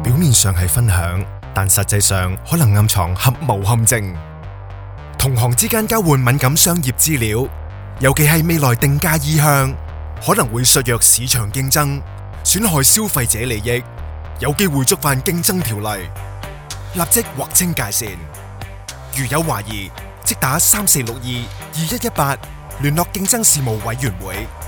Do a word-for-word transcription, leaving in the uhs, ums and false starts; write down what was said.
表面上係分享，但實際上可能暗藏合謀陷阱。同行之間交換敏感商業資料，尤其係未來定價意向，可能會削弱市場競爭，損害消費者利益，有機會觸犯競爭條例，立即劃清界線。如有懷疑，即打三四六二二一一八聯絡競爭事務委員會。